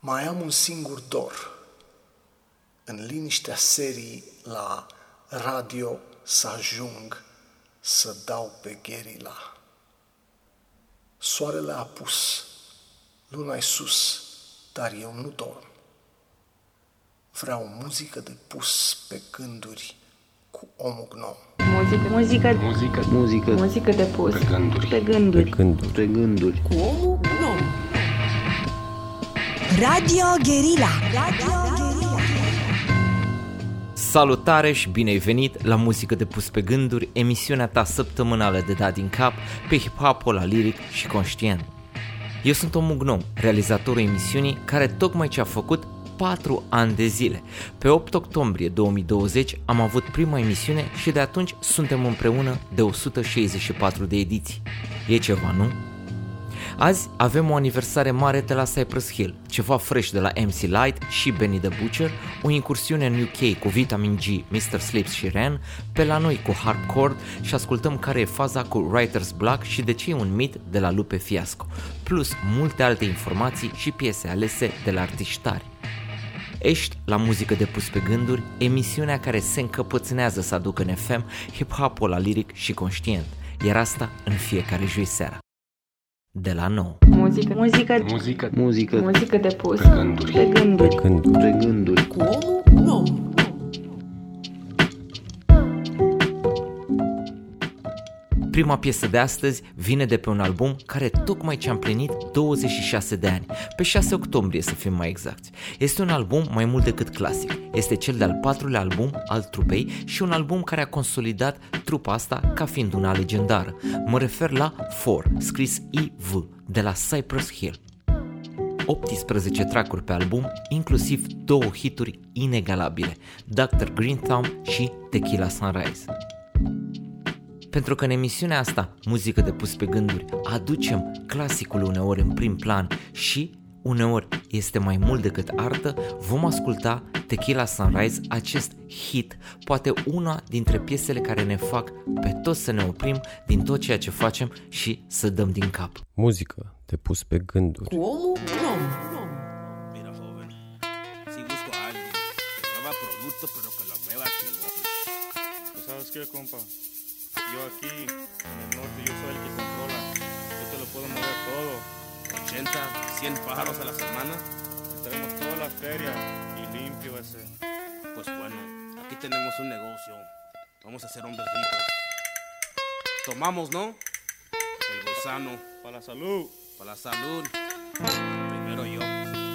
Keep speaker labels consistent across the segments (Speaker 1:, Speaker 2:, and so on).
Speaker 1: Mai am un singur dor, în liniștea serii la radio să ajung să dau pe gherila. Soarele a apus, luna-i sus, dar eu nu dorm. Vreau muzică de pus pe gânduri cu omul gnom.
Speaker 2: Muzică de pus pe gânduri
Speaker 3: cu omul gnom.
Speaker 4: Radio Guerilla.
Speaker 5: Salutare și bine ai venit la Muzică de pus pe gânduri, emisiunea ta săptămânală de dat din cap pe hip-hop, la lyric și conștient. Eu sunt omul gnom, realizatorul emisiunii care tocmai ce a făcut 4 ani de zile. Pe 8 octombrie 2020 am avut prima emisiune și de atunci suntem împreună de 164 de ediții. E ceva, nu? Azi avem o aniversare mare de la Cypress Hill, ceva fresh de la MC Lyte și Benny the Butcher, o incursiune în UK cu Vitamin G, Mr. Sleeps și Ren, pe la noi cu Harpcore și ascultăm care e faza cu Writer's Block și de ce e un mit de la Lupe Fiasco, plus multe alte informații și piese alese de la artiști tari. Ești la Muzică de pus pe gânduri, emisiunea care se încăpățânează să aducă în FM hip-hop-ul la lyric și conștient, iar asta în fiecare joi seara. De la nou.
Speaker 2: Muzică de pus pe gânduri
Speaker 3: cu omul gnom.
Speaker 5: Prima piesă de astăzi vine de pe un album care tocmai ce-a împlinit 26 de ani, pe 6 octombrie să fim mai exacti. Este un album mai mult decât clasic, este cel de-al 4-lea album al trupei și un album care a consolidat trupa asta ca fiind una legendară. Mă refer la 4, scris IV, de la Cypress Hill. 18 track-uri pe album, inclusiv 2 hituri inegalabile, Dr. Green Thumb și Tequila Sunrise. Pentru că în emisiunea asta, Muzică de pus pe gânduri, aducem clasicul uneori în prim plan și uneori este mai mult decât artă, vom asculta Tequila Sunrise, acest hit, poate una dintre piesele care ne fac pe toți să ne oprim din tot ceea ce facem și să dăm din cap.
Speaker 6: Muzică de pus pe gânduri.
Speaker 3: Cu omul gnom.
Speaker 7: Mira, joven, si busco a alguien que mueva producto, pero que lo mueva chingón.
Speaker 8: ¿Tú sabes qué, compa? Yo aquí, en el norte, yo soy el que controla. Yo te lo puedo mover todo.
Speaker 7: 80, 100 pájaros a la semana.
Speaker 8: Te traemos toda la feria y limpio ese.
Speaker 7: Pues bueno, aquí tenemos un negocio. Vamos a ser hombres ricos. Tomamos, ¿no? El gusano.
Speaker 8: Para la salud.
Speaker 7: Para la salud. Primero yo.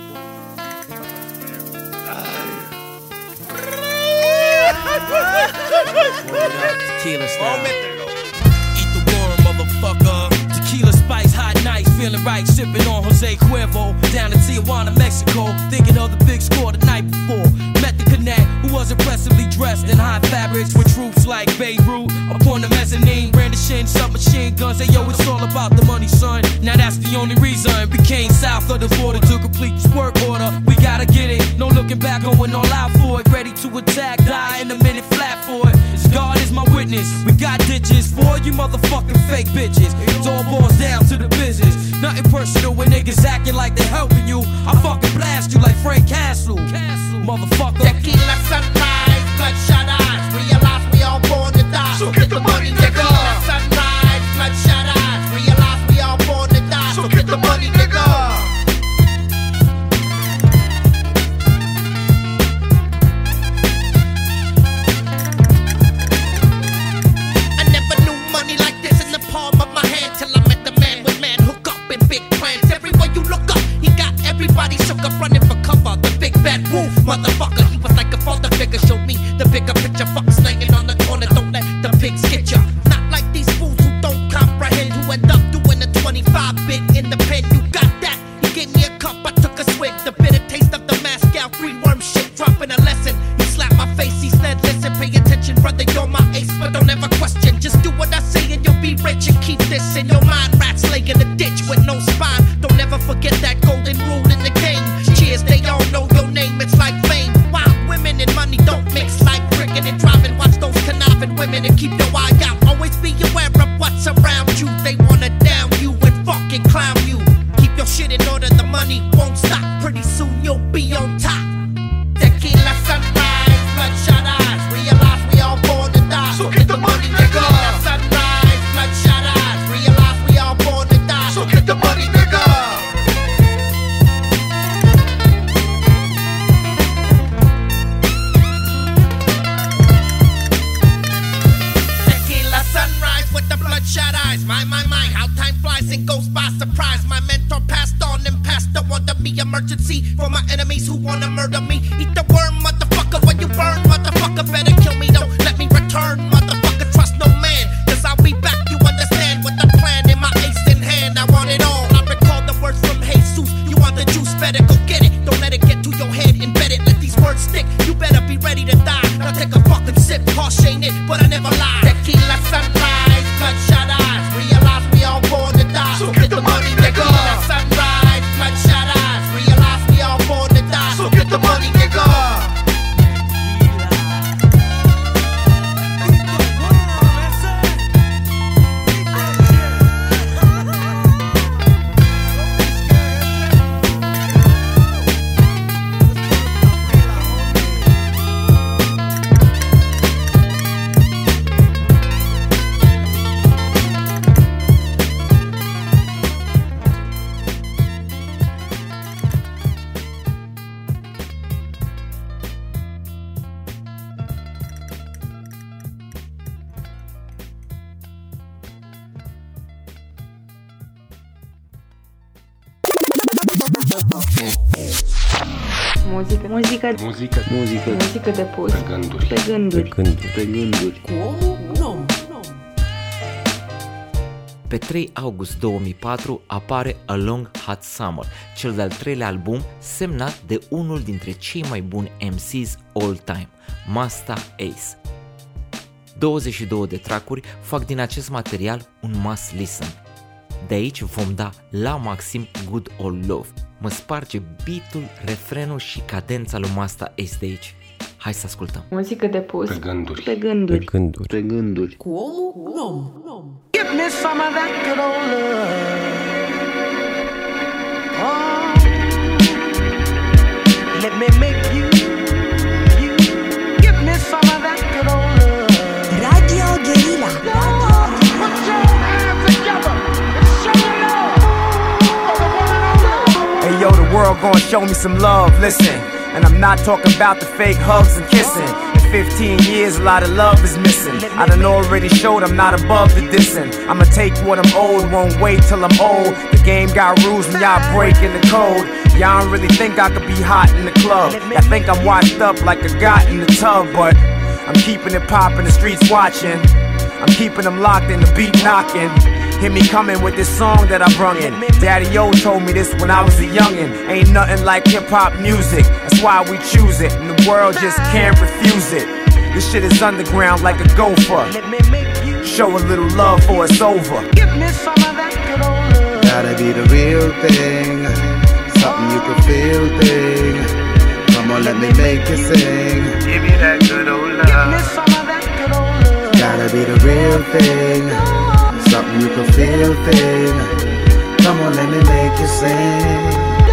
Speaker 9: Tequila style. Eat the worm, motherfucker. Tequila spice, hot nights, feeling right, sipping on Jose Cuervo. Down in Tijuana, Mexico, thinking of the big score the night before. Met the connect, who was impressively dressed in high fabrics with troops like Beirut upon the mezzanine, brandishing submachine guns. Hey yo, it's all about the money, son. Now that's the only reason we came south of the border to complete this work order. We gotta get it, no looking back, going all out for it. Ready to attack, die in a minute flat for it. God is my witness, we got ditches for you motherfucking fake bitches. It all boils down to the business. Nothing personal when niggas acting like they're helping you. I fucking blast you like Frank Castle. Motherfucker.
Speaker 10: Tequila sunrise, bloodshot eyes. Realize we all born to die. So get the money, nigga. Tequila sunrise, bloodshot eyes. Realize we all born to die. So get the money, nigga. I never knew money like this in the palm of my hand till I met the man with man hook up and big plans. Everywhere you look up, he got everybody shook up running for cover. The big bad wolf, motherfucker. He was like a father figure, showed me the bigger picture. Fuck slanging on the corner, don't let the pigs get ya. Not like these fools who don't comprehend, who end up doing a 25 bit in the pen. You got that? He gave me a cup, I took a swig. The bitter taste of the Moscow green worm shit, dropping a lesson. He slapped my face, he said, listen, pay attention, brother, you're my ace, but don't ever question. Just do what I say and you'll be rich and keep this in your mind. Rats lay in a ditch with no spine. Don't ever forget that golden rule in the game. Cheers, they all know your name, it's like fame. Wild women and money don't mix like emergency for my enemies who wanna murder me. Eat the worm, motherfucker, when you burn, motherfucker. Better kill me, don't let me return, motherfucker. Trust no man, cause I'll be back, you understand. With the plan in my ace in hand, I want it all. I recall the words from Jesus. You want the juice, better go get it. Don't let it get to your head, embed it. Let these words stick, you better be ready to die. Now take a fucking sip, harsh ain't it, but I never lie. Tequila sunrise, bloodshot eyes. Realize we all born to die, so get the money, nigga. Tequila sunrise, bloodshot eyes. Realize we all born to die, so get the money, nigga.
Speaker 4: Muzică de pus. Pe gânduri.
Speaker 3: Cu omul Gnom.
Speaker 5: Pe 3 august 2004 apare A Long Hot Summer, cel de-al treilea album semnat de unul dintre cei mai buni MCs all time, Masta Ace. 22 de trackuri fac din acest material un must listen. De aici vom da la maxim Good Old Love. Mă sparge beatul, refrenul și cadența lui Masta Ace de aici. Hai să ascultăm.
Speaker 4: Muzică de pus.
Speaker 2: Pe gânduri.
Speaker 4: Pe gânduri.
Speaker 6: Pe gânduri.
Speaker 2: Pe gânduri.
Speaker 3: Cu omul Gnom.
Speaker 10: Give me some of that good old love. Oh, let me make you. Give me some of that good old love.
Speaker 11: Radio Guerilla.
Speaker 10: Put your hands together and show it love for the one and only.
Speaker 12: Hey yo, the world gonna show me some love, listen. And I'm not talking about the fake hugs and kissing. In 15 years, a lot of love is missing. I done already showed I'm not above the dissing. I'ma take what I'm owed, won't wait till I'm old. The game got rules and y'all breaking the code. Y'all don't really think I could be hot in the club. Y'all think I'm washed up like a got in the tub, but I'm keeping it poppin', the streets watching. I'm keeping them locked in the beat knocking. Hear me coming with this song that I brung in. Daddy-O told me this when I was a youngin'. Ain't nothing like hip-hop music, that's why we choose it. And the world just can't refuse it. This shit is underground like a gopher. Show a little love for it's over.
Speaker 10: Give me some of that good old love.
Speaker 13: Gotta be the real thing, something you can feel thing. Come on, let me make you sing. Give me that good old love.
Speaker 10: Give me some of that good old love.
Speaker 13: Gotta be the real thing, something you can feel thing. Come on, let me make you sing.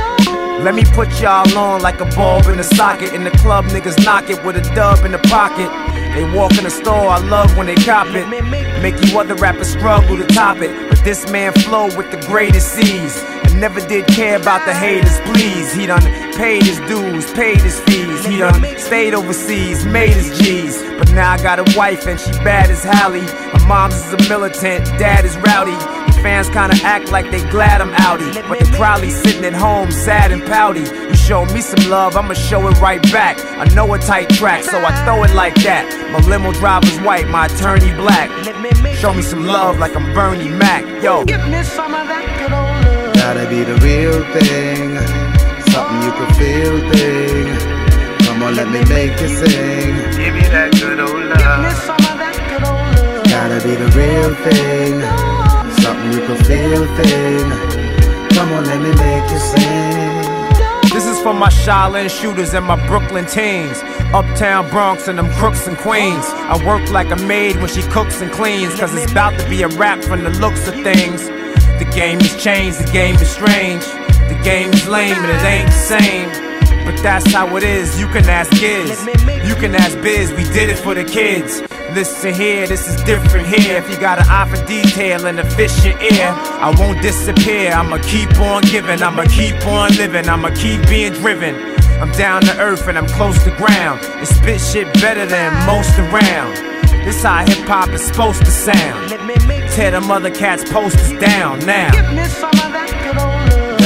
Speaker 12: Let me put y'all on like a bulb in a socket. In the club, niggas knock it with a dub in the pocket. They walk in the store, I love when they cop it. Make you other rappers struggle to top it. But this man flow with the greatest C's. And never did care about the haters, please. He done paid his dues, paid his fees. He done stayed overseas, made his G's. But now I got a wife and she bad as Hallie. My mom's is a militant, dad is rowdy. Fans kinda act like they glad I'm outie, but they probably sitting at home sad and pouty. You show me some love, I'ma show it right back. I know a tight track, so I throw it like that. My limo driver's white, my attorney black. Show me some love like I'm Bernie Mac, yo.
Speaker 10: Give me some of that good old love.
Speaker 13: Gotta be the real thing, something you can feel thing. Come on, let me make you sing. Give me that good old love.
Speaker 10: Give me some of that good old love.
Speaker 13: Gotta be the real thing, something you can feel thing. Come on, let me make you sing.
Speaker 12: This is for my Shaolin shooters and my Brooklyn teens. Uptown Bronx and them crooks and queens. I work like a maid when she cooks and cleans. Cause it's about to be a rap from the looks of things. The game has changed, the game is strange. The game is lame and it ain't the same. But that's how it is, you can ask Giz. You can ask Biz, we did it for the kids. Listen here, this is different here. If you got an eye for detail and a fish in ear, I won't disappear, I'ma keep on giving. I'ma keep on living, I'ma keep being driven. I'm down to earth and I'm close to ground. And spit shit better than most around. This how hip-hop is supposed to sound. Tear them other cats' posters down now.
Speaker 10: Give me some of that good old love.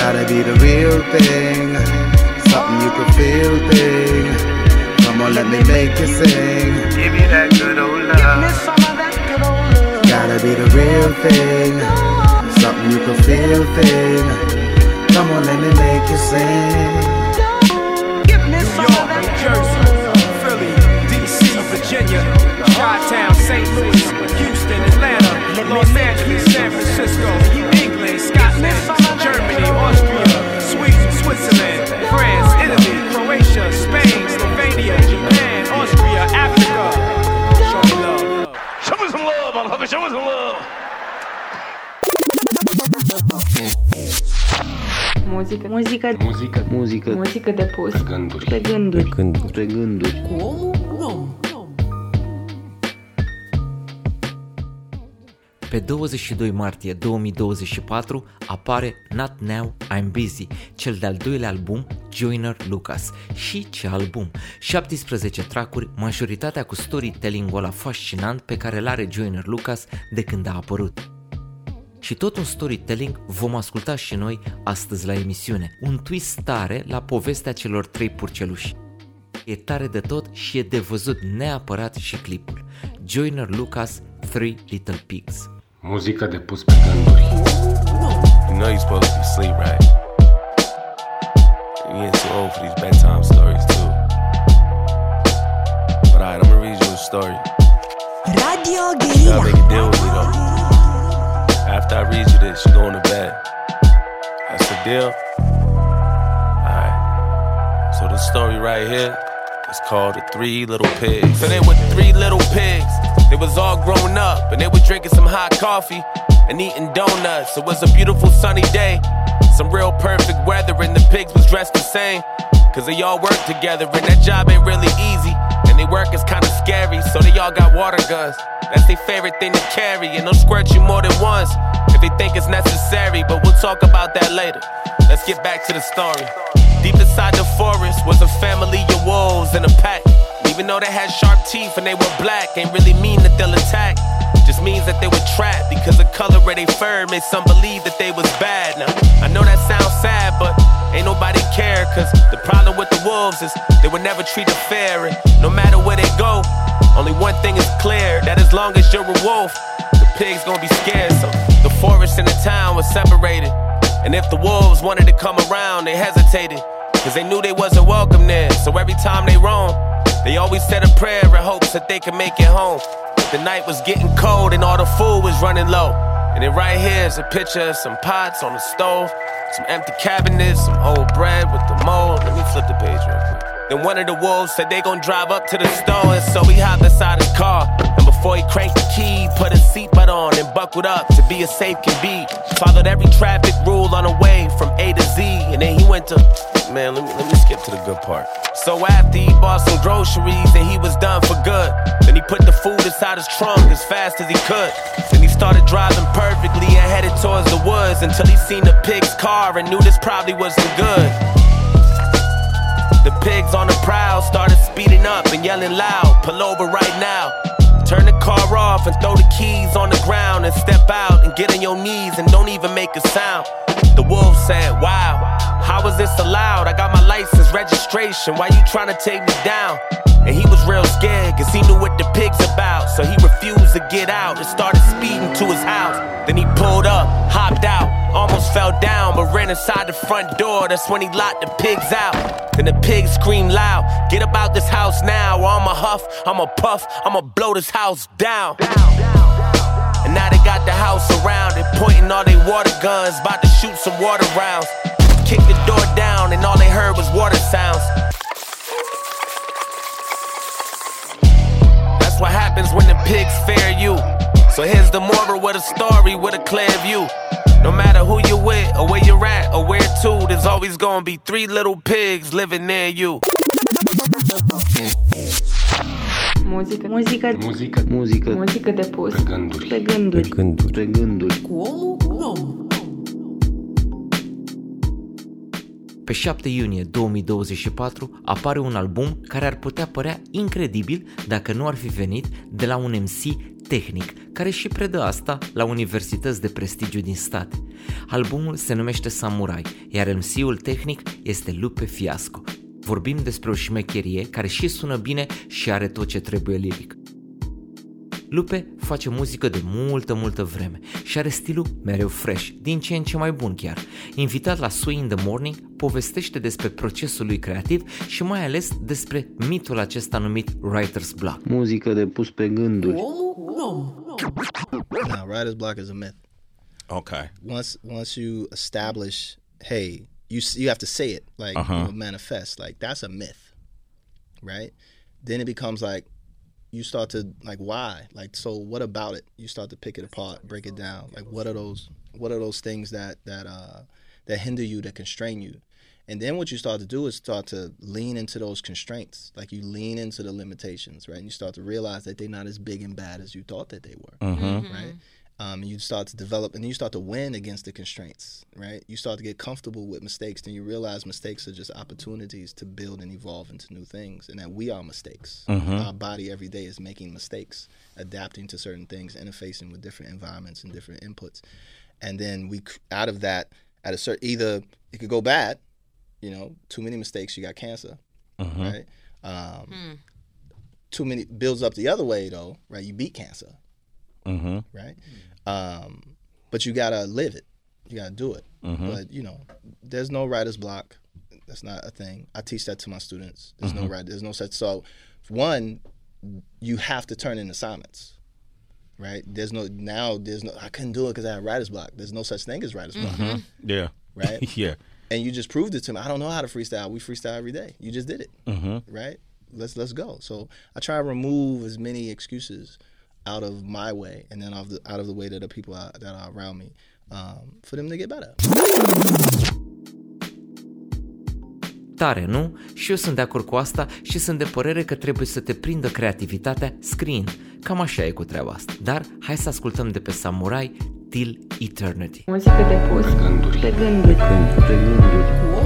Speaker 13: Gotta be the real thing, something you can feel thing. Come on, let me make you sing. Give me that good old love. Give me some of that good old love. Gotta be the real thing, something you can feel thing. Come on, let me make you sing. Give me some of that good old love.
Speaker 12: Philly, DC, Virginia, Chi-Town, St. Louis, Houston, Atlanta, Los Angeles, San Francisco, England, Scotland, Germany, Austria, Sweden, Switzerland, France, Italy, Croatia, Spain, Slovenia, Japan, Austria, Africa. Show me love. Show me some love, motherfucker. Show me some love.
Speaker 4: Muzică de pus pe gânduri.
Speaker 3: Cu omul Gnom.
Speaker 5: Pe 22 martie 2024 apare Not Now, I'm Busy, cel de-al doilea album Joyner Lucas. Și ce album! 17 track-uri, majoritatea cu storytelling-ul ăla fascinant pe care l-are Joyner Lucas de când a apărut. Și tot un storytelling vom asculta și noi astăzi la emisiune, un twist tare la povestea celor 3 purceluși. E tare de tot și e de văzut neapărat și clipul. Joyner Lucas, 3 Little Pigs.
Speaker 2: Muzică de pus pe gânduri.
Speaker 11: You know you're supposed to be asleep, right? You're getting too old for these bedtime stories, too. But alright, I'm gonna read you a story.
Speaker 3: Radio
Speaker 11: You gotta
Speaker 3: Guerilla.
Speaker 11: make a deal with me, though. After I read you this, you're going to bed. That's the deal? Alright. So the story right here is called The 3 Little Pigs. So they were 3 little pigs. They was all grown up and they were drinking some hot coffee and eating donuts. It was a beautiful sunny day, some real perfect weather, and the pigs was dressed the same, cause they all work together and that job ain't really easy, and they work is kinda scary, so they all got water guns. That's their favorite thing to carry, and they'll squirt you more than once if they think it's necessary, but we'll talk about that later. Let's get back to the story. Deep inside the forest was a family of wolves in a pack. Even though they had sharp teeth and they were black, ain't really mean that they'll attack. Just means that they were trapped because the color of their fur made some believe that they was bad. Now, I know that sounds sad, but ain't nobody care, cause the problem with the wolves is they were never treated fair, and no matter where they go, only one thing is clear, that as long as you're a wolf, the pigs gonna be scared. So the forest and the town was separated, and if the wolves wanted to come around, they hesitated, cause they knew they wasn't welcome there. So every time they roamed, they always said a prayer in hopes that they could make it home. But the night was getting cold and all the food was running low. And then right here is a picture of some pots on the stove, some empty cabinets, some old bread with the mold. Let me flip the page real quick. Then one of the wolves said they gon' drive up to the store, and so he hopped inside his car. And before he cranked the key, put his seatbelt on and buckled up to be as safe can be. Followed every traffic rule on the way from A to Z, and then he went to... Man, let me skip to the good part. So after he bought some groceries and he was done for good, then he put the food inside his trunk as fast as he could. Then he started driving perfectly and headed towards the woods until he seen the pig's car and knew this probably wasn't good. The pigs on the prowl started speeding up and yelling loud, "Pull over right now." Turn the car off and throw the keys on the ground and step out and get on your knees and don't even make a sound. The wolf said, "Wow, how is this allowed? I got my license, registration, why you trying to take me down?" And he was real scared cause he knew what the pig's about, so he refused to get out and started speeding to his house. Then he pulled up, hopped out, almost fell down but ran inside the front door. That's when he locked the pigs out. Then the pigs screamed loud, "Get up out this house now or I'ma huff, I'ma puff, I'ma blow this house down." And now they got the house surrounded, pointing all they water guns, about to shoot some water rounds. Kicked the door down and all they heard was water sounds. That's what happens when the pigs fear you. So here's the moral of the story with a clear view. No matter who you're with or where you're at or where to, there's always gonna be 3 little pigs living near you.
Speaker 4: Muzică de pus pe gânduri.
Speaker 3: Cu omul Gnom.
Speaker 5: Pe 7 iunie 2024 apare un album care ar putea părea incredibil dacă nu ar fi venit de la un MC tehnic care și predă asta la universități de prestigiu din state. Albumul se numește Samurai, iar MC-ul tehnic este Lupe Fiasco. Vorbim despre o șmecherie care și sună bine și are tot ce trebuie liric. Lupe face muzică de multă vreme și are stilul mereu fresh, din ce în ce mai bun chiar. Invitat la Swing in the Morning, povestește despre procesul lui creativ și mai ales despre mitul acesta numit writer's block.
Speaker 2: Muzică de pus pe gânduri.
Speaker 14: Now, writer's block is a myth.
Speaker 15: Okay.
Speaker 14: Once you establish, hey, you have to say it, like you know, manifest, like that's a myth, right? Then it becomes like you start to like why, like so what about it? You start to pick it apart, break it down. Like what are those things that hinder you, that constrain you? And then what you start to do is start to lean into those constraints. Like you lean into the limitations, right? And you start to realize that they're not as big and bad as you thought that they were, right? You start to develop, and then you start to win against the constraints, right? You start to get comfortable with mistakes, then you realize mistakes are just opportunities to build and evolve into new things, and that we are mistakes. Our body every day is making mistakes, adapting to certain things, interfacing with different environments and different inputs. And then out of that, at a certain, either it could go bad, you know, too many mistakes, you got cancer, right? Too many builds up the other way though, right? You beat cancer. Right? But you gotta live it. You gotta do it. But you know, there's no writer's block. That's not a thing. I teach that to my students. There's no such. So, one, you have to turn in assignments, right? There's no. I couldn't do it because I had writer's block. There's no such thing as writer's block.
Speaker 15: Yeah.
Speaker 14: Right.
Speaker 15: Yeah.
Speaker 14: And you just proved it to me. I don't know how to freestyle. We freestyle every day. You just did it. Right. Let's go. So I try to remove as many excuses out of my way, and then out of the way that the people that are around me, for them to get better.
Speaker 5: Tare, nu? Și eu sunt de acord cu asta și sunt de părere că trebuie să te prindă creativitatea scriind. Cam așa e cu treaba asta. Dar hai să ascultăm de pe Samurai Till Eternity.
Speaker 4: Muzică de pus pe gânduri. Pe gânduri. Pe gânduri.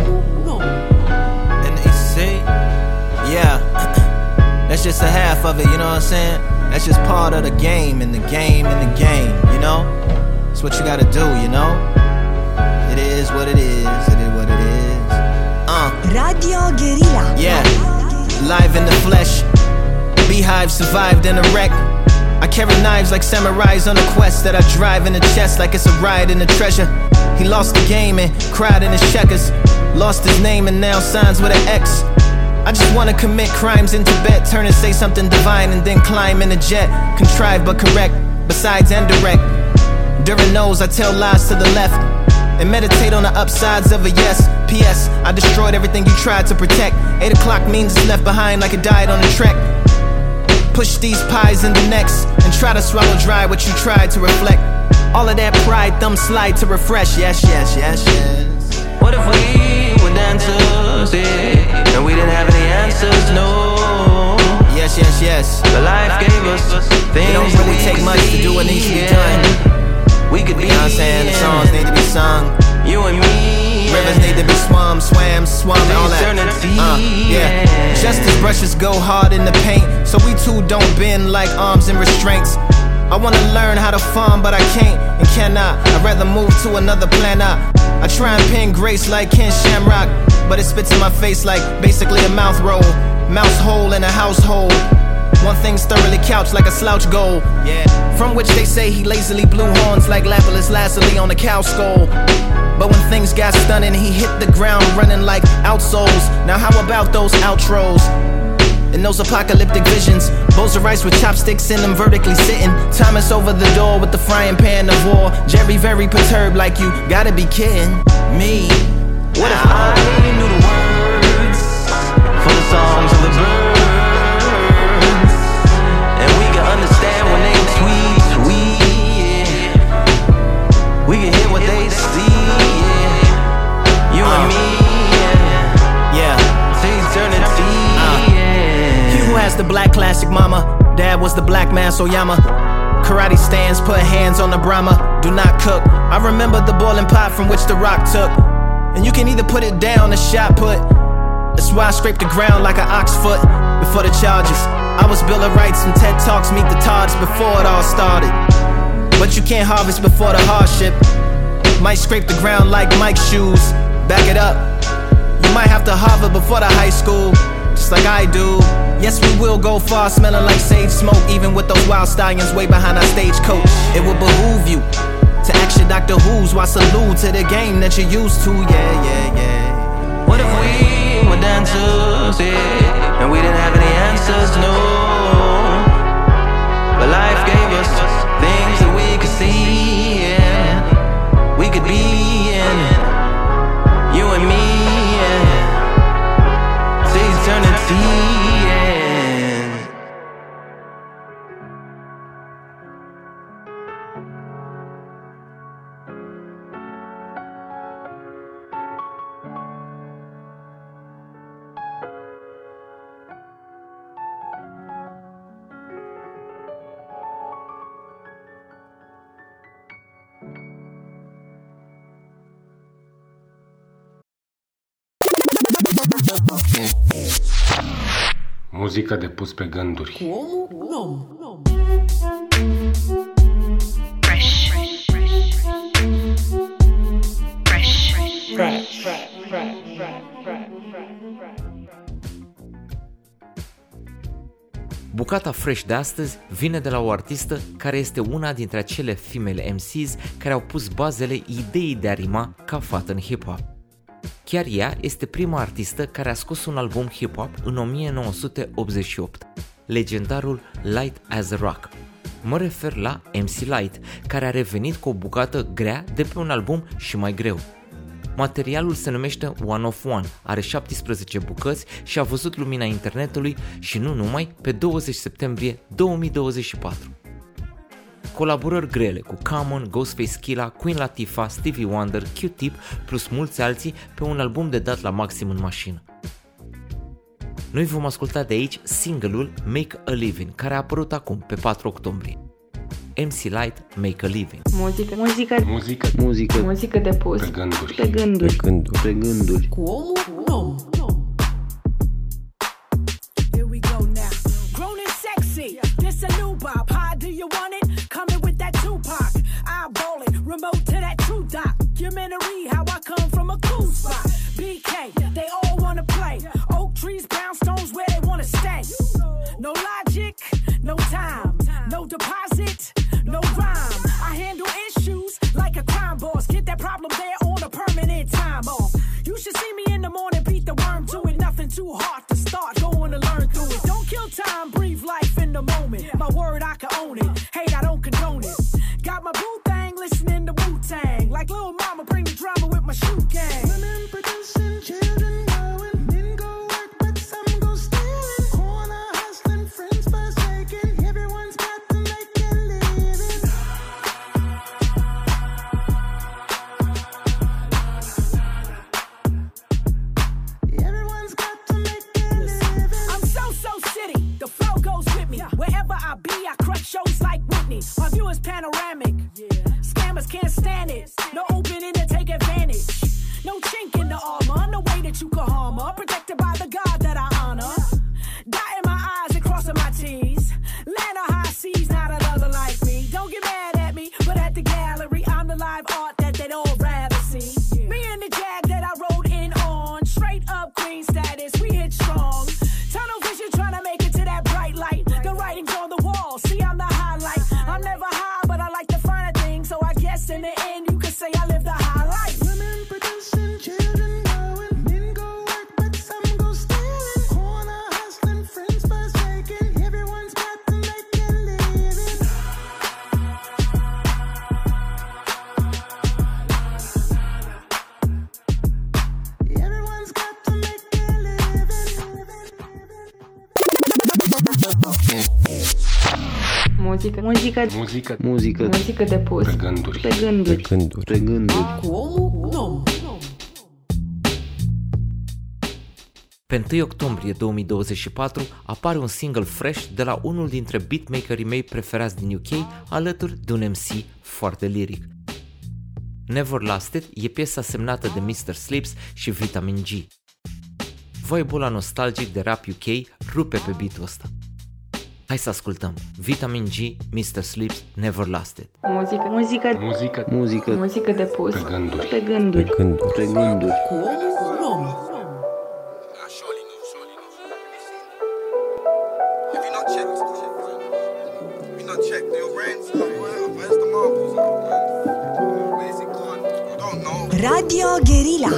Speaker 16: And they say, yeah, that's just a half of it, you know what I'm saying? That's just part of the game, and the game, and the game, you know? It's what you gotta do, you know? It is what it is, it is what it is.
Speaker 3: Radio Guerilla.
Speaker 16: Yeah, live in the flesh. Beehive survived in a wreck. I carry knives like samurais on a quest that I drive in the chest like it's a ride in a treasure. He lost the game and cried in his checkers. Lost his name and now signs with an X. I just wanna commit crimes in Tibet, turn and say something divine and then climb in a jet. Contrived but correct, besides and direct. During those I tell lies to the left and meditate on the upsides of a yes. P.S. I destroyed everything you tried to protect. 8 o'clock means it's left behind like it died on a trek. Push these pies in the necks and try to swallow dry what you tried to reflect. All of that pride, thumb slide to refresh. Yes, yes, yes, yes. What if we were dancers, yeah, and we didn't have any answers, no. Yes, yes, yes. But life gave us things. It don't really take much to do what needs to be done. We could be, you know what I'm saying? The songs need to be sung. You and me. Rivers need to be swum, all that. Yeah. Just as brushes go hard in the paint, so we too don't bend like arms and restraints. I wanna learn how to farm, but I can't and cannot. I'd rather move to another planet. I try and pin grace like Ken Shamrock, but it spits in my face like basically a mouth roll. Mouse hole in a household. One thing's thoroughly couched like a slouch goal, yeah. From which they say he lazily blew horns like Lapis Lazuli on a cow skull. But when things got stunning, he hit the ground running like outsoles. Now how about those outros? And those apocalyptic visions, bowls of rice with chopsticks in them vertically sitting. Thomas over the door with the frying pan of war. Jerry very perturbed like you gotta be kidding me. What if I knew the words for the songs of the birds, and we could understand when they tweet, yeah. We can hear what they see, yeah. You and me, yeah. To eternity, yeah. He who has the black classic mama, dad was the black man Oyama. Karate stands, put hands on the Brahma, do not cook. I remember the boiling pot from which the rock took. And you can either put it down or shot put. That's why I scrape the ground like an ox foot before the charges. I was Bill of Rights from TED Talks, meet the Todds before it all started. But you can't harvest before the hardship. Might scrape the ground like Mike's shoes. Back it up. You might have to hover before the high school, just like I do. Yes, we will go far, smelling like sage smoke, even with those wild stallions way behind our stagecoach. It will behoove you to ask your Dr. Who's while salute to the game that you're used to. Yeah, yeah, yeah. What if we were dancers, yeah, and we didn't have any answers, no. But life gave us things that we could see, yeah. We could be in, you and me, yeah. To eternity, yeah.
Speaker 2: Muzică de pus pe gânduri.
Speaker 3: Cu omul om.
Speaker 5: Bucata fresh de astăzi vine de la o artistă care este una dintre acele female MCs care au pus bazele ideii de a rima ca fată în hip-hop. Chiar ea este prima artistă care a scos un album hip-hop în 1988, legendarul Light as a Rock. Mă refer la MC Light, care a revenit cu o bucată grea de pe un album și mai greu. Materialul se numește One of One, are 17 bucăți și a văzut lumina internetului și nu numai pe 20 septembrie 2024. Colaborări grele cu Common, Ghostface Killah, Queen Latifah, Stevie Wonder, Q-Tip plus mulți alții pe un album de dat la maxim în mașină. Noi vom asculta de aici single-ul Make a Living, care a apărut acum pe 4 octombrie. MC Light, Make a Living.
Speaker 4: Muzică de pus pe gânduri.
Speaker 3: Cu omul om.
Speaker 15: Here we go now. Grown and sexy, this a new bop. How do you want it? Coming with that Tupac. I ball it, remote to that true documentary. How I come from a cool spot. BK, they all wanna play. Oak trees, brownstones, where they wanna stay. No logic, no time, no deposit, no rhyme. I handle issues like a crime boss. Get that problem there on a permanent time off. You should see me in the morning, beat the worm to it. Nothing too hard to start, going to learn through it. Don't kill time, breathe life in the moment. My word, I can own it. Hate, I don't condone it. Got my boo thing, listening to Wu-Tang. Like Lil Mama, bring the drama with my shoe gang. Women producing, children growing. Men go work, but some go stealing. Corner hustling, friends forsaken. Everyone's got to make a living. Everyone's got to make a living. I'm so city. The flow goes with me. Wherever I be, I crush shows like Whitney. My view is panoramic. Scammers can't stand it. No opening to take advantage. No chink in the armor. No way that you can harm her. Protected by the God that I honor. Dotting my I's and crossing my T's. Land on high seas, not another like me. Don't get mad at me, but at the gallery, I'm the live art that they'd all rather see. Me and the Jag that I rode in on. Straight up queen status, we hit strong. Tunnel vision trying to make it to that bright light. The writing's on the wall, see I'm the highlight. I'm never high, but I like the finer things. So I guess in the end you could say I live the high life. Women producing, children growing. Men go work, but some go stealing. Corner hustling, friends forsaken. Everyone's got to make a living. Everyone's got to make a living.
Speaker 4: Muzică de pus pe gânduri.
Speaker 3: Cu omul om.
Speaker 5: Pe 1 octombrie 2024 apare un single fresh de la unul dintre beatmakerii mei preferați din UK, alături de un MC foarte liric. Never Lasted e piesa semnată de Mr. Sleeps și Vitamin G. Vibe-ul ăla nostalgic de rap UK rupe pe beat-ul ăsta. Hai să ascultăm Vitamin G, Mr. Sleeps, Never Lasted.
Speaker 4: Muzică de pus pe gânduri.
Speaker 6: Pe gânduri.
Speaker 3: Cu om.
Speaker 17: Radio Guerilla.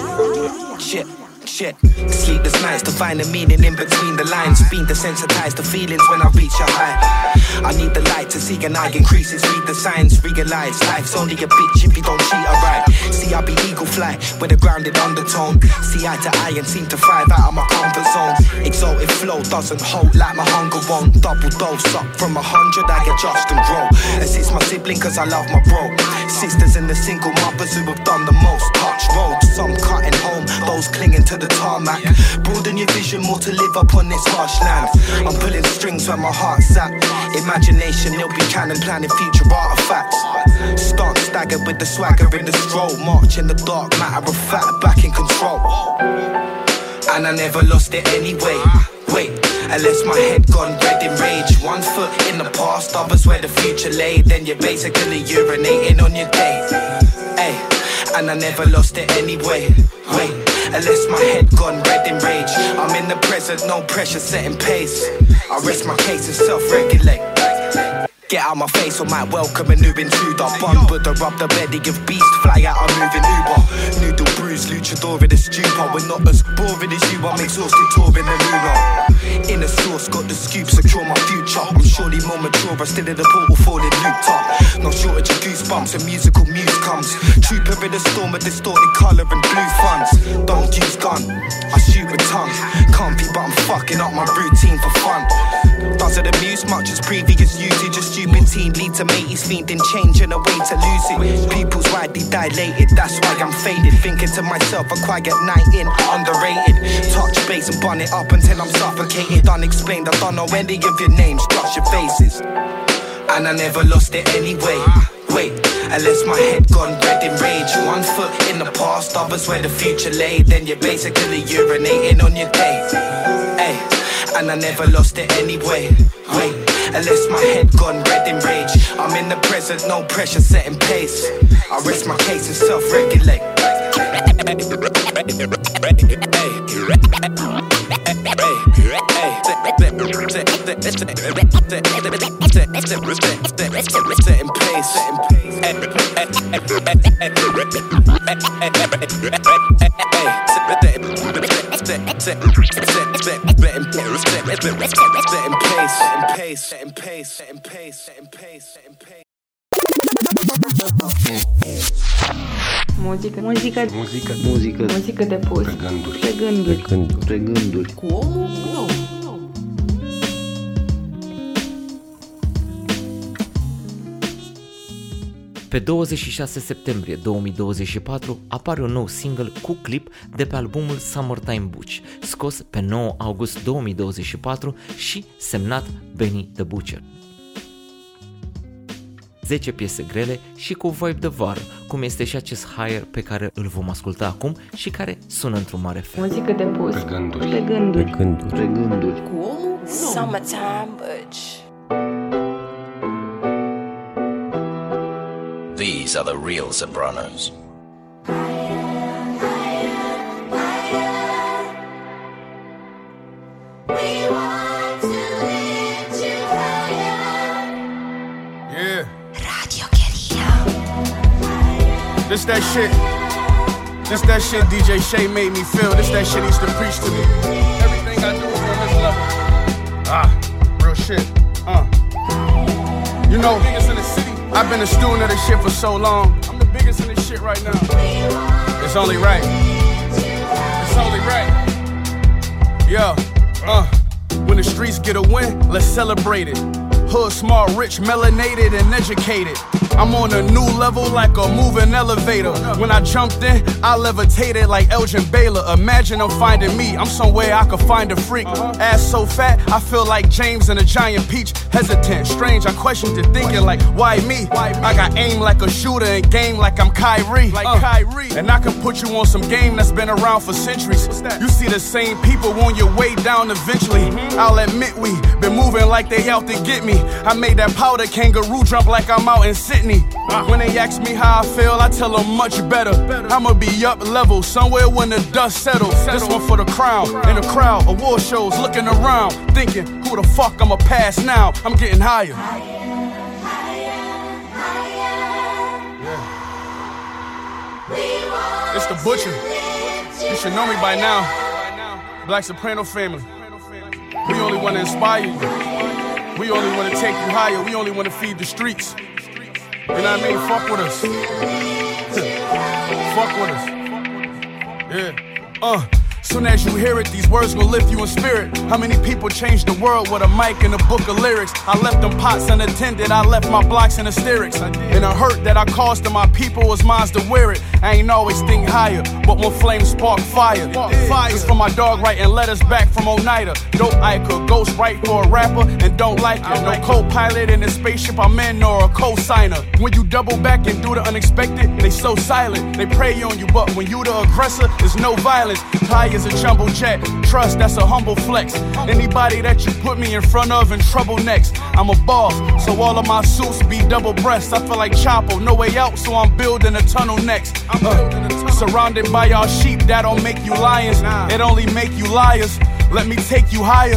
Speaker 16: Shit. Sleepless nights to find the meaning in between the lines. Being desensitized to feelings when I reach a high. I need the light to see an eye increases. Read the signs, realize life's only a bitch if you don't treat her right. See, I be eagle fly with a grounded undertone. See eye to eye and seem to thrive out of my comfort zone. Exalted flow doesn't hold like my hunger won't. Double dose up from 100, I adjust and grow. Assist my sibling cause I love my bro. Sisters and the single mothers who have done the most. Touch roads, some cutting home, those clinging to the tarmac. Broaden your vision more to live up on this harsh land. I'm pulling strings where my heart's at. Imagination, it'll be cannon planning future artifacts. Stance staggered with the swagger in the stroll. March in the dark, matter of fact, back in control. And I never lost it anyway. Wait, unless my head gone red in rage. One foot in the past, others where the future lay. Then you're basically urinating on your day. Ay, and I never lost it anyway. Wait, unless my head gone red in rage. I'm in the present, no pressure, setting pace. I rest my case and self-regulate. Get out my face or might welcome a new intruder. Bun Buddha, rub the belly of beast, fly out, I'm moving Uber. Noodle bruise, luchador in the stupor. We're not as boring as you, I'm exhausted touring the lunar. In the source, got the scoop, secure my future. I'm surely more mature, but still in the portal falling looped up. No shortage of goosebumps, a musical muse comes. Trooper in the storm, a distorted colour and blue funds. Don't use gun, I shoot with tongue. Can't be, but I'm fucking up my routine for fun. Does it amuse much as previous usage? A stupid teen lead to mateys fiending change and a way to lose it. Pupils widely dilated, that's why I'm faded. Thinking to myself, a quiet night in, underrated. Touch base and bun it up until I'm suffocated. Unexplained, I don't know any of your names, just your faces. And I never lost it anyway. Wait, unless my head gone red in rage. One foot in the past, others where the future lay. Then you're basically urinating on your day. Ay, and I never lost it anyway. Wait, unless my head gone red in rage. I'm in the present, no pressure, setting pace. I rest my case and self-regulate. Setting pace.
Speaker 4: Muzică de pus pe gânduri.
Speaker 3: Cu omul nou.
Speaker 5: Pe 26 septembrie 2024 apare un nou single cu clip de pe albumul Summertime Butch, scos pe 9 august 2024 și semnat Benny the Butcher. 10 piese grele și cu vibe de vară, cum este și acest Higher pe care îl vom asculta acum și care sună într-un mare fel.
Speaker 4: Muzică de pus pe gânduri.
Speaker 3: Cu omul nou.
Speaker 17: Summertime Butch.
Speaker 18: These are the real Sopranos.
Speaker 19: Yeah. Radio Guerilla. This that shit. This that shit DJ Shay made me feel. This that shit he used to preach to me. Everything I do is on this level. Real shit. You know, biggest in the city. I've been a student of this shit for so long. I'm the biggest in this shit right now. It's only right. It's only right. Yo, when the streets get a win, let's celebrate it. Hood, smart, rich, melanated, and educated. I'm on a new level like a moving elevator. When I jumped in, I levitated like Elgin Baylor. Imagine I'm finding me, I'm somewhere I could find a freak. Ass so fat, I feel like James and a giant peach. hesitant, strange. I questioned it, thinking like, why me? I got aim like a shooter and game like I'm Kyrie. And I can put you on some game that's been around for centuries. You see the same people on your way down eventually. I'll admit we been moving like they out to get me. I made that powder kangaroo jump like I'm out in Sydney. When they ask me how I feel, I tell them much better. I'ma be up level somewhere when the dust settles. This one for the crown. In the crowd, award shows, looking around, thinking, who the fuck I'ma pass now? I'm getting higher. It's the Butcher. You should know me by now. Black Soprano family. We only want to inspire you. We only want to take you higher. We only want to feed the streets. You know what I mean? Fuck with us. Fuck with us. Yeah. Soon as you hear it, these words gon' lift you in spirit. How many people changed the world with a mic and a book of lyrics? I left them pots unattended, I left my blocks in hysterics. And the hurt that I caused to my people was mine to wear it. I ain't always think higher, but when flames spark fire. Cause for my dog writing letters back from Oneida. Dope Ica, ghost write for a rapper and don't like it. No co-pilot in the spaceship I'm in or a co-signer. When you double back and do the unexpected, they so silent. They prey on you, but when you the aggressor, there's no violence. High as a jumbo jet, trust that's a humble flex. Anybody that you put me in front of in trouble next. I'm a boss, so all of my suits be double breast. I feel like Chapo, no way out, so I'm building a tunnel next. Surrounded by y'all sheep, that don't make you lions. It only make you liars. Let me take you higher.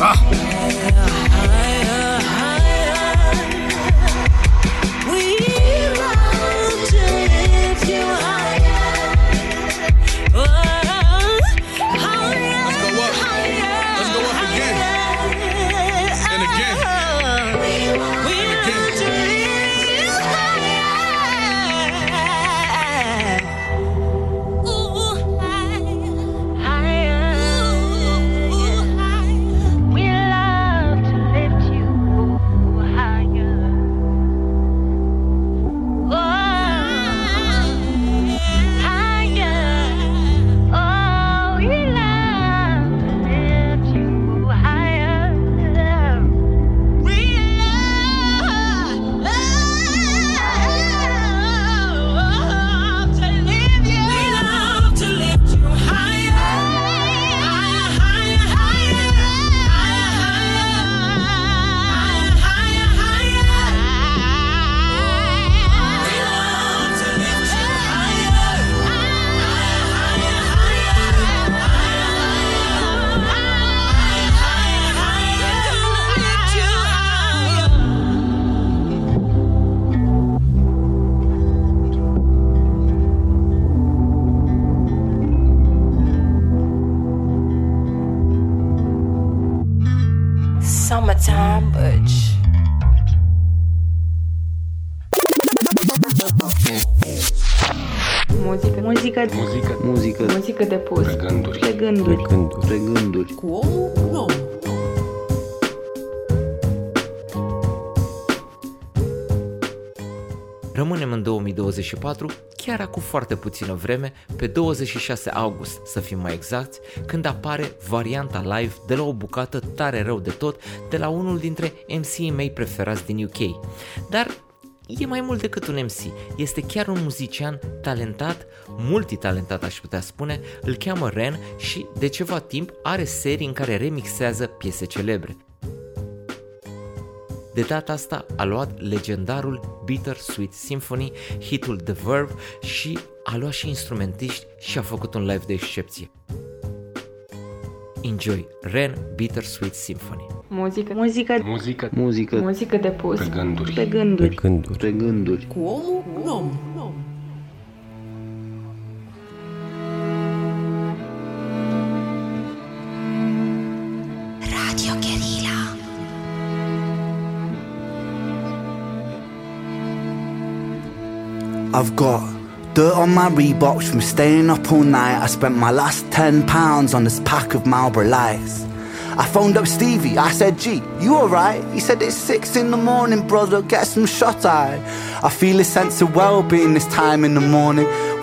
Speaker 17: Summertime Butch. Muzică de pus. Pregânduri.
Speaker 3: Cu omul nou.
Speaker 5: Rămânem în 2024, chiar acum foarte puțină vreme, pe 26 august să fim mai exacti, când apare varianta live de la o bucată tare rău de tot de la unul dintre MC-ii mei preferați din UK. Dar e mai mult decât un MC, este chiar un muzician talentat, multitalentat aș putea spune, îl cheamă Ren și de ceva timp are serii în care remixează piese celebre. De data asta a luat legendarul Bitter Sweet Symphony, hitul The Verve și a luat și instrumentiști și a făcut un live de excepție. Enjoy Ren Bitter Sweet Symphony.
Speaker 17: Muzică de pus. Pregânduri.
Speaker 3: Cu omul nou.
Speaker 17: Radio Guerilla.
Speaker 20: I've got dirt on my Reeboks from staying up all night. I spent my last £10 on this pack of Marlboro Lights. I phoned up Stevie, I said, G, you alright? He said, it's 6 in the morning, brother, get some shut-eye. I feel a sense of well-being this time in the morning.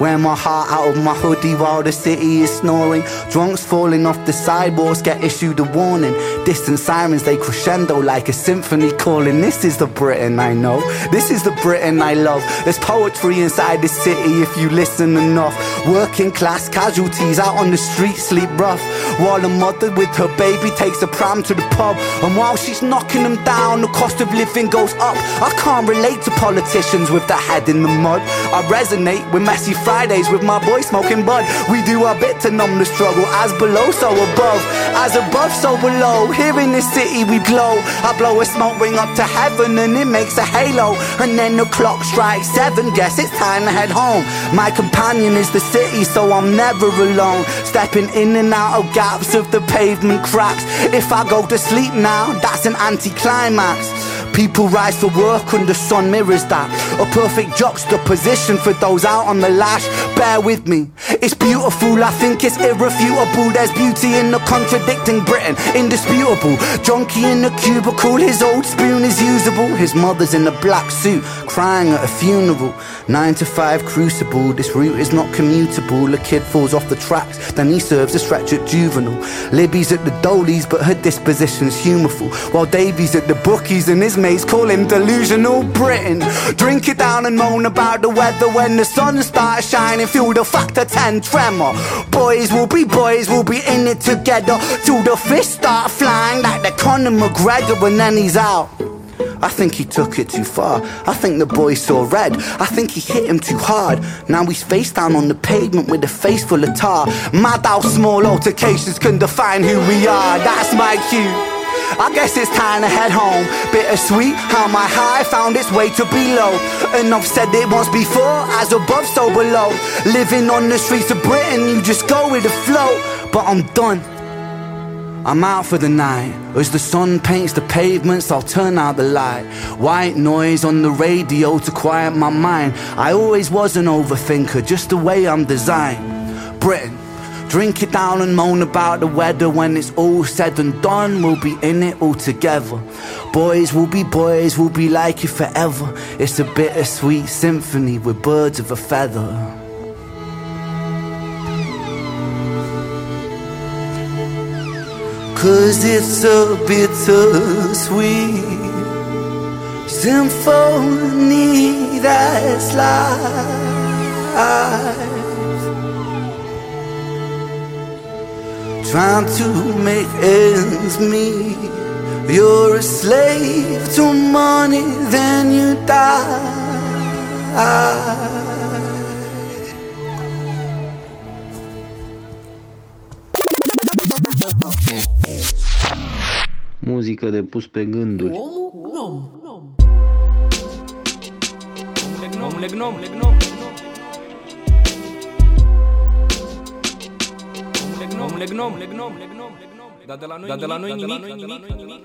Speaker 20: Wear my heart out of my hoodie while the city is snoring. Drunks falling off the sidewalks get issued a warning. Distant sirens, they crescendo like a symphony calling. This is the Britain I know, this is the Britain I love. There's poetry inside the city if you listen enough. Working class casualties out on the street sleep rough, while a mother with her baby takes a pram to the pub. And while she's knocking them down, the cost of living goes up. I can't relate to politicians with their head in the mud. I resonate with messy Fridays with my boy smoking bud. We do our bit to numb the struggle, as below so above, as above so below. Here in the city we glow. I blow a smoke ring up to heaven and it makes a halo. And then the clock strikes 7, guess it's time to head home. My companion is the city, so I'm never alone. Stepping in and out of gaps of the pavement cracks. If I go to sleep now, that's an anticlimax. People rise to work and the sun mirrors that. A perfect juxtaposition for those out on the lash. Bear with me, it's beautiful, I think it's irrefutable. There's beauty in the contradicting Britain, indisputable. Junkie in the cubicle, his old spoon is usable. His mother's in a black suit, crying at a funeral. 9 to 5 crucible, this route is not commutable. A kid falls off the tracks, then he serves a stretch at juvenile. Libby's at the Dolies, but her disposition's humorful, while Davy's at the bookies and his mates call him delusional Britain. Drink it down and moan about the weather when the sun starts shining. Feel the factor 10 tremor. Boys will be in it together till the fists start flying like the Conor McGregor, and then he's out. I think he took it too far. I think the boy saw red. I think he hit him too hard. Now he's face down on the pavement with a face full of tar. Mad how small altercations can define who we are. That's my cue. I guess it's time to head home. Bittersweet how my high found its way to below. And I've said it once before, as above so below. Living on the streets of Britain, you just go with the flow. But I'm done, I'm out for the night. As the sun paints the pavements, I'll turn out the light. White noise on the radio to quiet my mind. I always was an overthinker, just the way I'm designed. Britain, drink it down and moan about the weather. When it's all said and done, we'll be in it all together. Boys, we'll be like you forever. It's a bittersweet symphony with birds of a feather. Cause it's a bittersweet symphony that's life. Trying to make ends meet. You're a slave to money, then you die.
Speaker 2: Muzică de pus pe gânduri.
Speaker 7: Dar de la noi nimic.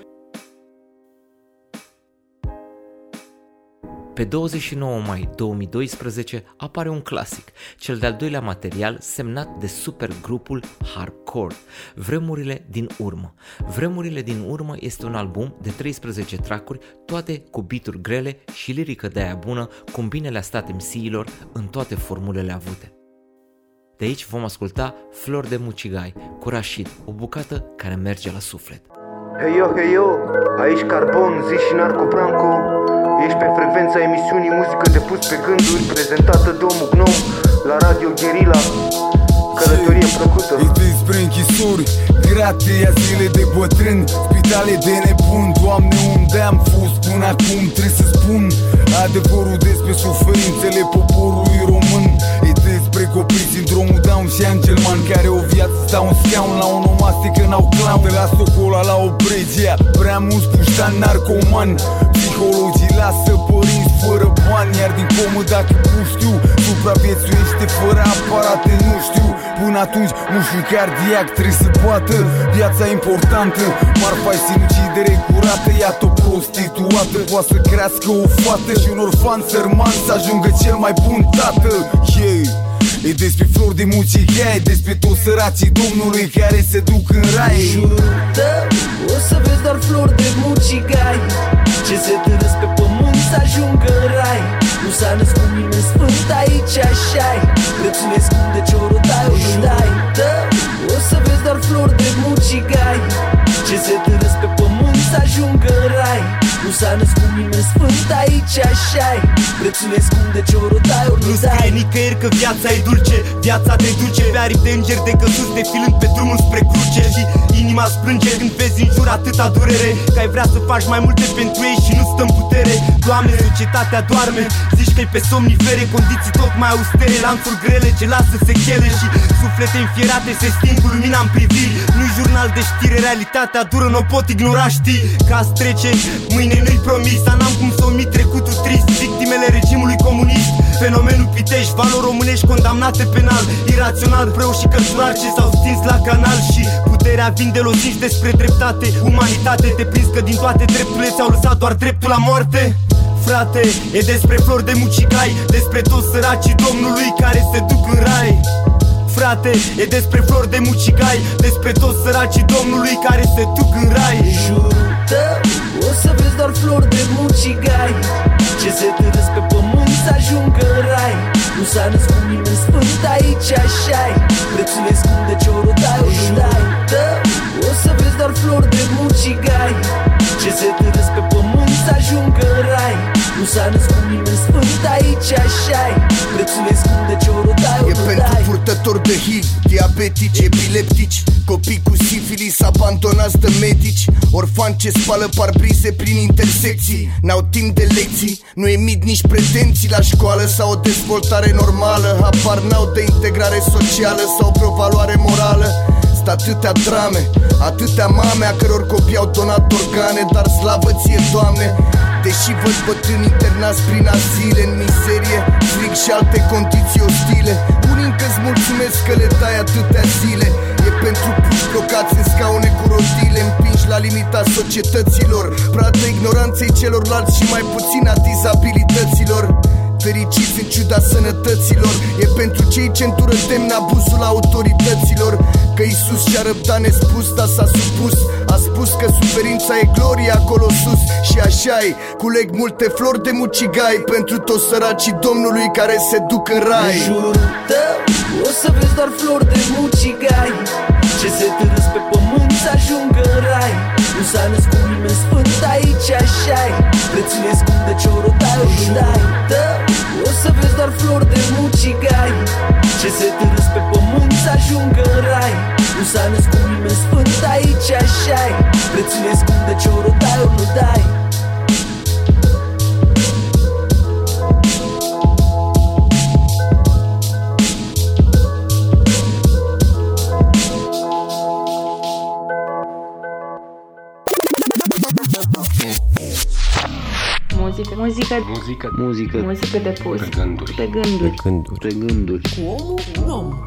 Speaker 5: Pe 29 mai 2012 apare un clasic, cel de-al doilea material semnat de supergrupul Hardcore, Vremurile din urmă. Vremurile din urmă este un album de 13 track-uri, toate cu beat-uri grele și lirică de-aia bună, cum bine le-a stat MC-ilor în toate formulele avute. De aici vom asculta Flori de Mucigai cu Rashid, o bucată care merge la suflet.
Speaker 21: Hey yo, aici Carbon, zi și Narco Branco. Ești pe frecvența emisiunii Muzică de pus pe gânduri, prezentată de omul gnom la Radio Guerilla. Călătorie plăcută.
Speaker 22: Îi spre închisuri, gratia zile de bătrân, spitale de nebun. Doamne, unde am fost până acum? Trebuie să spun adevărul despre suferințele poporului român. E despre copii sindromul Down și Angelman, care o viață stau în scaun la onomastică n-au clown. De la Socola la Obregia, prea mulți puștani narcomani. Psihologii lasă părinți fără bani, iar din comă dacă puștiu supraviețuiește fără aparate, nu știu. Până atunci mușchiul cardiac trebuie să bată. Viața importantă, marfa-i sinucidere curată. Iată o prostituată, poate să crească o fată și un orfan sărman să ajungă cel mai bun tată. E despre flori de mucigai, despre toți săracii Domnului care se duc în rai.
Speaker 23: Jurul tău, o să vezi doar flori de mucigai, ce se târăsc pe pământ să ajungă în rai. Nu s-a născut nimeni sfânt aici, așa-i. Prețuiesc cum de ciorul dai, ori nu dai. Dă, o să vezi doar flori de mucigai ce se târăsc pe pământ să ajungă în rai. Nu s-a născut nimeni sfânt aici, așa-i. Prețuiesc cum de ciorul dai, ori nu dai.
Speaker 1: Nu scrie nicăieri că viața e dulce, viața te duce pe aripi de îngeri de căsuți, defilând pe drumul spre cruce. Și inima sprânge când vezi în jur atâta durere, că ai vrea să faci mai multe pentru ei și nu stă în putere. Doamne, societatea doarme, zici că-i pe somnifere, condiții tot mai austere, lanțuri grele ce lasă sechele și suflete înfierate se sting cu lumina în priviri. Nu-i jurnal de știre, realitatea dură, n-o pot ignora, știi că azi trece, mâine nu-i promis. Dar n-am cum să omit trecutul trist, victimele regimului comunist, fenomenul Pitești, valori românești condamnate penal, irațional, preu și cărturar ce s-au stins la canal. Și puterea vinde lozinci despre dreptate, umanitate, te prins că din toate drepturile ți-au lăsat doar dreptul la moarte. Frate, e despre flori de mucicai, despre toți săracii Domnului care se duc în rai. Frate, e despre flori de mucicai, despre toți săracii Domnului care se duc în rai.
Speaker 23: Jurul tău, o să vezi doar flori de mucigai ce se târăsc pe pământ să ajungă în rai. Nu s-a născut nimeni sfânt aici, așa-i. Prețuiesc cum de ciorul dai, ori nu dai. Tău, o să vezi doar flori de mucigai ce se târăsc pe pământ să ajungă în rai. Nu s-a născut nimeni sfânt aici, așa-i. Prețuiesc cum de ciorul dai, ori nu dai.
Speaker 8: E pentru purtători de HIV, diabetici, epileptici, copii cu sifilis abandonați de medici, orfani ce spală parbrize prin intersecții, n-au timp de lecții, nu emit nici pretenții la școală sau o dezvoltare normală, habar n-au de integrare socială sau vreo valoare morală. Sunt atâtea drame, atâtea mame a căror copii au donat organe, dar slavă ție, Doamne, deși văd bătrâni internați prin azile, în mizerie, frig și alte condiții ostile. Unii încă-ți mulțumesc că le dai atâtea zile. E pentru puși blocați în scaune cu rotile, împinși la limita societăților, pradă ignoranței celorlalți și mai puțin a dizabilităților. Fericiți în ciuda sănătăților, e pentru cei ce întură demn abuzul autorităților. Că Iisus și-a răbdat nespus, dar s-a supus, a spus că suferința e gloria acolo sus. Și așa-i, culeg multe flori de mucigai pentru toți săracii Domnului care se duc în rai.
Speaker 23: În jurul tău, o să vezi doar flori de mucigai ce se târăsc pe pământ să ajungă în rai. Nu s-a născut nimeni sfânt aici, așa-i. Prețuiesc cum de ciorul dai, ori nu dai. Tău, o să vezi doar flori de mucigai ce se târăsc pe pământ să ajungă în rai. Nu s-a născut nimeni sfânt aici, așa-i. Prețuiesc cum de ciorul dai, ori nu dai.
Speaker 17: Muzică de pus.
Speaker 2: Pe gânduri.
Speaker 17: Pe gânduri.
Speaker 6: Pe gânduri.
Speaker 2: Pe gânduri.
Speaker 3: Cu omul om.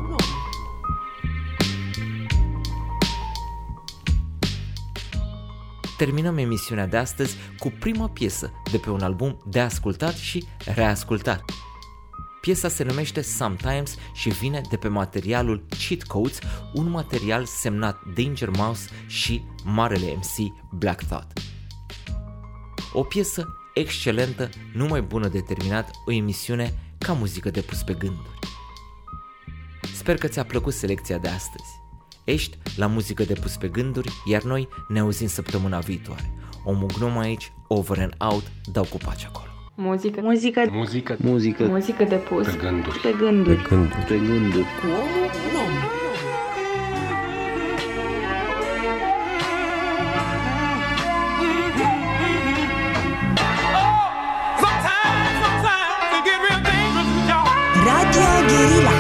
Speaker 5: Terminăm emisiunea de astăzi cu prima piesă de pe un album de ascultat și reascultat. Piesa se numește Sometimes și vine de pe materialul Cheat Codes, un material semnat Danger Mouse și marele MC Black Thought. O piesă excelentă, numai bună de terminat o emisiune ca muzică de pus pe gânduri. Sper că ți-a plăcut selecția de astăzi. Ești la Muzică de pus pe gânduri, iar noi ne auzim săptămâna viitoare. Omul Gnom aici, over and out, dau cu pace acolo.
Speaker 17: Muzică de pus.
Speaker 2: Pe gânduri.
Speaker 17: Pe gânduri.
Speaker 6: Pe gânduri.
Speaker 2: Pe gânduri.
Speaker 3: Cu omul om.
Speaker 15: Radio Guerilla.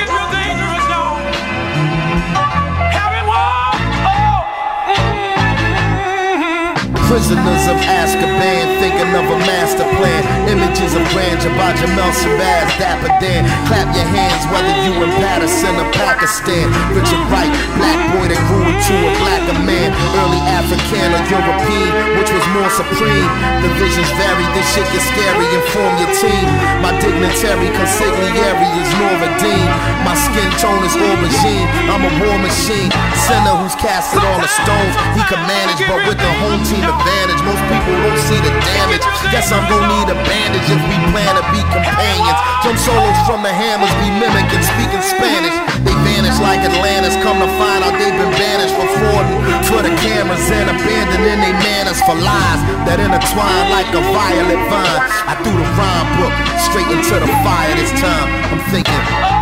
Speaker 16: Prisoners of Azkaban, thinking of a master plan. Images of grandeur by Jamel Shabazz, Dapper Dan. Clap your hands whether you in Patterson or Pakistan. Richard Wright, black boy that grew into a blacker man. Early African or European, which was more supreme. The visions vary, this shit gets scary. Inform your team. My dignitary consigliere is Noradine. My skin tone is aubergine. I'm a war machine. Sinner who's casted all the stones. He can manage, but with the home team advantage, most people don't see the damage.
Speaker 9: Guess I'm gon' need a bandage if we plan to be companions. Drum solos from the hammers be mimicking, speaking Spanish. They vanish like Atlantis, come to find out they've been banished for frauding for the cameras and abandoning they manners for lies that intertwine like a violet vine. I threw the rhyme book straight into the fire this time. I'm thinking